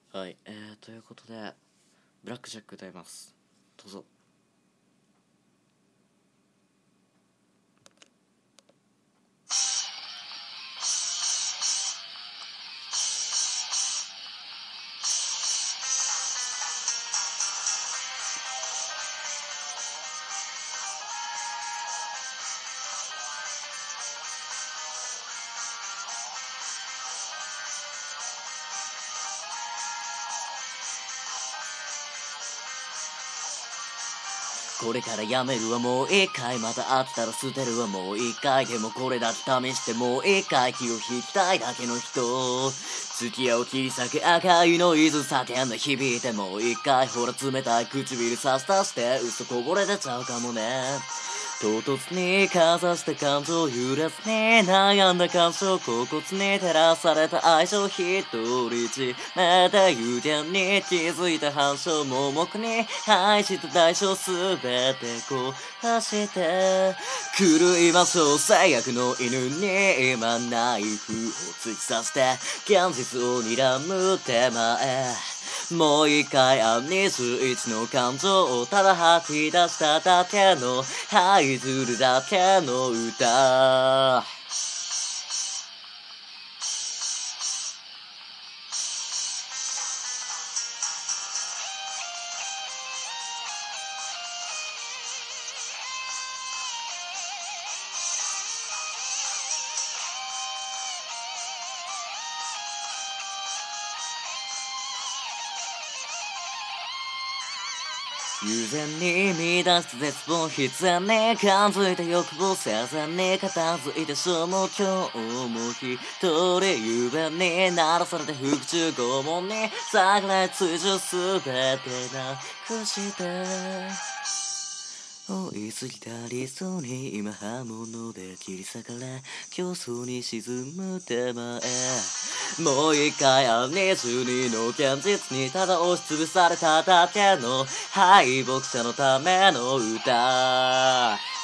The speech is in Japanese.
はい、ということでブラックジャック歌います。どうぞ。これからやめるわもう一回、また会ったら捨てるわもう一回、でもこれだって試してもう一回、気を引きたいだけの人、付き合う切り裂け赤いノイズ叫んで響いてもう一回、ほら冷たい唇さすたして嘘こぼれ出ちゃうかもね。唐突にかざした感情揺らすに悩んだ感傷恍惚に照らされた愛情一人じめて油田に気づいた反射盲目に愛した代償すべて壊して狂いましょう最悪の犬に今ナイフを突き刺して現実を睨む手前、もう一回21の感情をただ吐き出しただけの這いずるだけの歌。悠然に乱した絶望必然に感づいた欲望生前に片付いてしまう今日も一人雄弁に鳴らされて腹中拷問に逆らい追従すべてなくして追いすぎた理想に今刃物で切り裂かれ競争に沈む手前、もう一回22の現実にただ押しつぶされただけの敗北者のための歌。